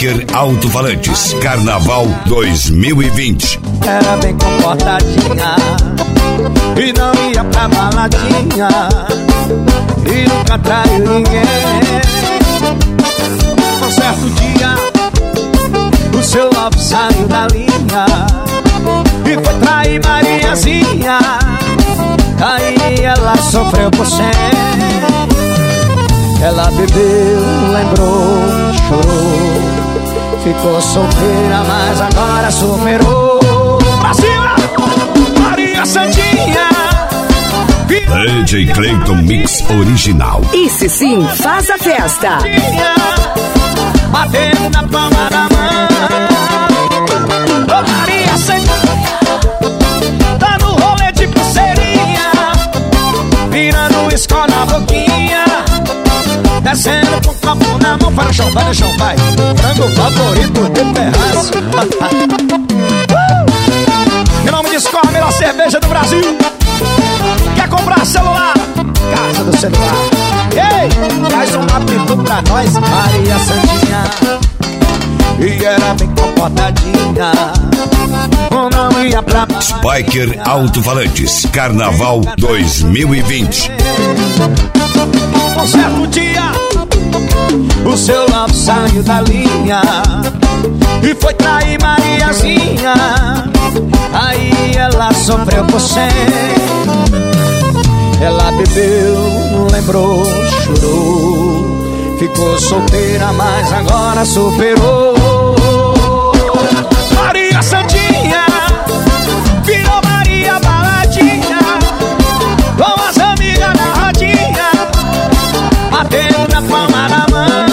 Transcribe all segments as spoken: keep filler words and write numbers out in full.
Spiker Alto-Falantes, Carnaval dois mil e vinte. Era bem comportadinha e não ia pra baladinha e nunca traiu ninguém. Um certo dia o seu love saiu da linha e foi trair Mariazinha. Aí ela sofreu por cem. Ela bebeu, lembrou, chorou, ficou solteira, mas agora superou. Pra cima, Maria Santinha. D J Cleiton Mix Original. Esse sim faz a festa. Batendo na palma da mão. Ô Maria Santinha, tá no rolê de pulseirinha, virando escola na boquinha, descendo com o copo na mão. Vai no chão, vai no chão, vai. Frango favorito de terraço. Em nome de Skol, a melhor cerveja do Brasil. Quer comprar celular? Casa do celular. Ei, traz um apito pra nós, Maria Santinha. E era bem comportadinha, não ia pra... Spiker Alto-Falantes, Carnaval dois mil e vinte. Um certo dia o seu love saiu da linha e foi trair Mariazinha. Aí ela sofreu por cem. Ela bebeu, lembrou, chorou, ficou solteira, mas agora superou. Maria Santinha virou Maria Baladinha, com as amigas na rodinha, batendo na palma da mão.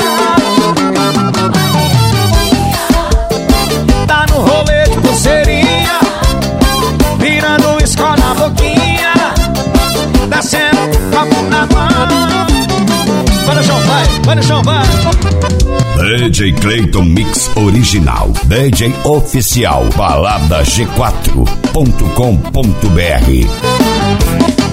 Tá no rolê de pulseirinha, virando escola na boquinha, descendo com o copo na mão. Vai no chão, vai, vai no chão, vai. D J Cleiton Mix Original. D J Oficial. balada g quatro ponto com ponto b r.